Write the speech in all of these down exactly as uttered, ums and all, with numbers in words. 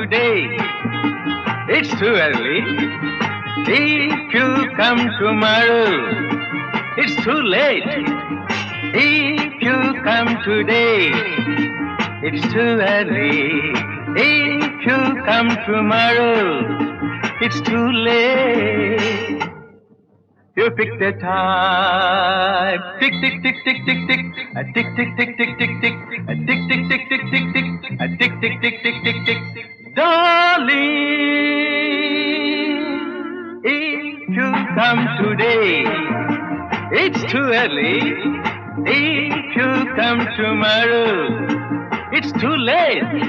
today, it's too early. If you come tomorrow, it's too late. If you come today, it's too early. If you come tomorrow, it's too late. You pick the time. Tick, tick, tick, tick, tick, tick. A tick, tick, tick, tick, tick, tick. A tick, tick, tick, tick, tick, tick. A tick, tick, tick, tick, tick, tick. Darling, if you come today, it's too early. If you come tomorrow, it's too late.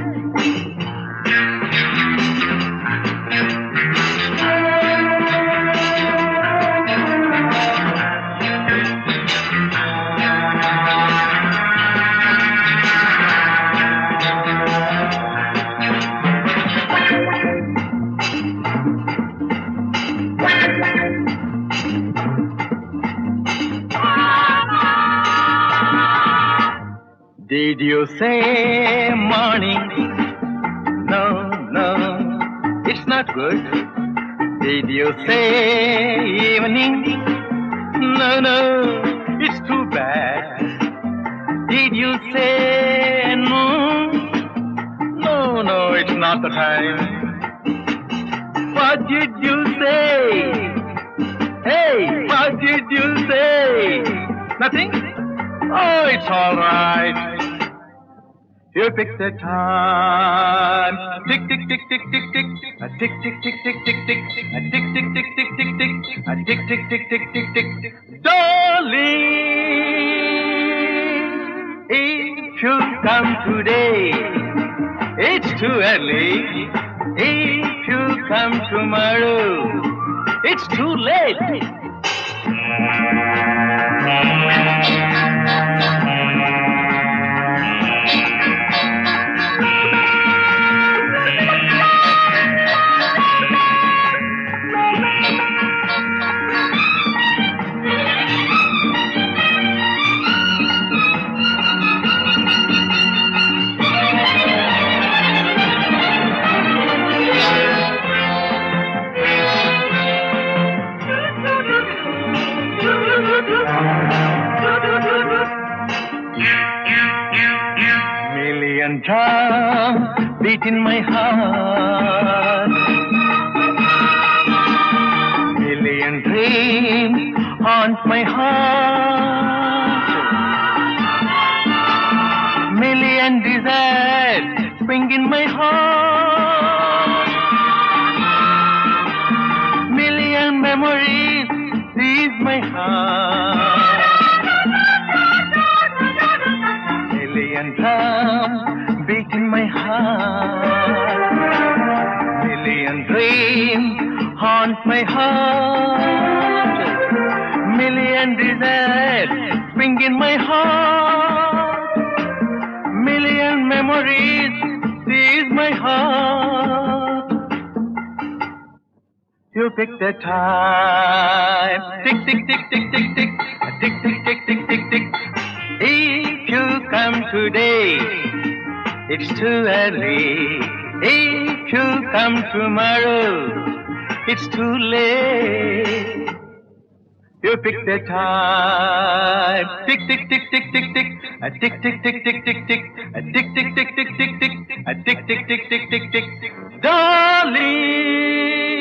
Did you say morning? No, no, it's not good. Did you say evening? No, no, it's too bad. Did you say noon? No, no, it's not the time. What did you say? Hey, what did you say? Nothing? Oh, it's all right. You pick the time. Tick, tick, tick, tick, tick, tick. A tick, tick, tick, tick, tick, tick. A tick, tick, tick, tick, tick, tick. A tick, tick, tick, tick, tick, tick. Darling, if you come today, it's too early. If you come tomorrow, it's too late. Million drums beat in my heart. Million dreams haunt my heart. Million desires spring in my heart. Million memories seize my heart. Million drums beat in my heart. Million dreams haunt my heart. Million desires spring in my heart. Million memories seize my heart. You pick the time. Tick, tick, tick, tick, tick, tick. Tick, tick, tick, tick, tick, tick. If you come today, it's too early. If you come tomorrow, it's too late. You pick the time. Tick, tick, tick, tick, tick, tick. A tick, tick, tick, tick, tick, tick. A tick, tick, tick, tick, tick, tick. A tick, tick, tick, tick, tick, tick. Darling.